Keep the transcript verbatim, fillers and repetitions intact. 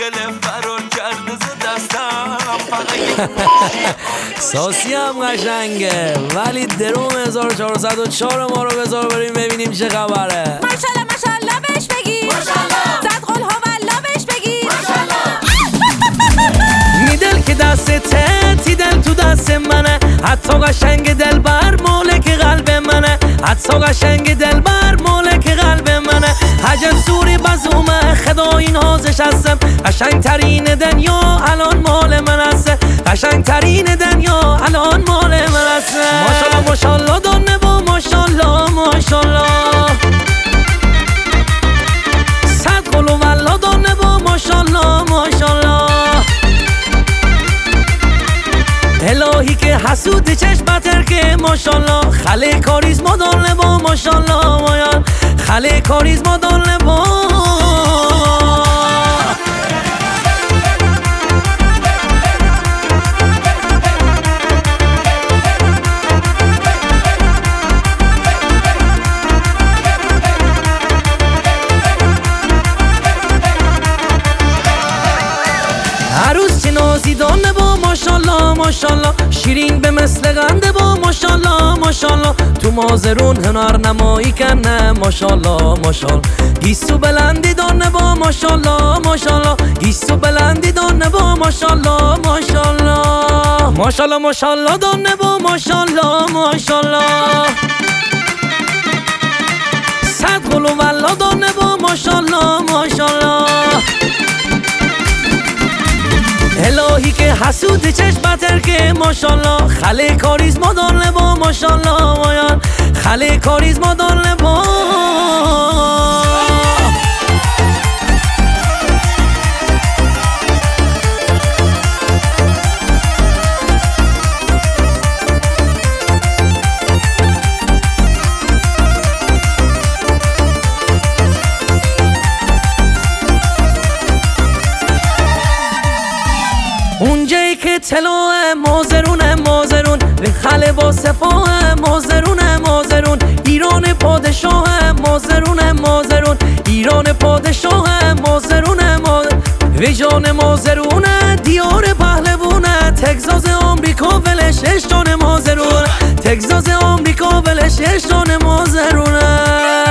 خوشگله فرار کرده ز دستم فقط ساسی هم قشنگه ولی دروم هزار و چهارصد و چهار ما رو بذار بریم ببینیم چه خبره. ماشالله ماشالله بهش بگی ماشالله زد قل ها والله بهش بگی ماشالله میدل که دست تی دل تو دست منه، حتی قشنگ دل بر مالک قلب منه، حتی قشنگ دل بر مالک قلب منه. حجم سوری بزومه خدا این هازش هستم، قشنگ ترین دنیا الان مال من هسته، قشنگ ترین دنیا الان مال من هسته. ماشالله ماشالله دانه با ماشالله ماشالله صد قل و والله دانه با ماشالله ماشالله. الهی که حسود چشمتر که ماشالله خله کاریزما دانه با ماشالله مایان خله کاریزما دانه با. عروس چه نازی دانه با ماشالله ماشالله، شیرین به مثل قنده با ماشالله ماشالله. تو مازرون هنر نمایی کنه ماشالله ماشالله، گیسو بلندی دانه با ماشالله ماشالله، گیسو بلندی دانه با ماشالله ماشالله. ماشالله ماشالله دانه با ماشالله ماشالله صد قل و والله دانه با ماشالله ماشالله. الهی که حسود چشمتر که ماشالله خله کاریزما دانه با ماشالله مایان خله کاریزما دانه با. اونجایی که طلوع مازرون مازرون به خله با صفاه مازرون مازرون، ایران پادشاه مازرون مازرون، ایران پادشاه مازرون مازرون. ویژان مازرون دیار پهلوونه، تگزاس آمریکا ولش اشتان مازرون، تگزاس آمریکا ولش اشتان مازرونه.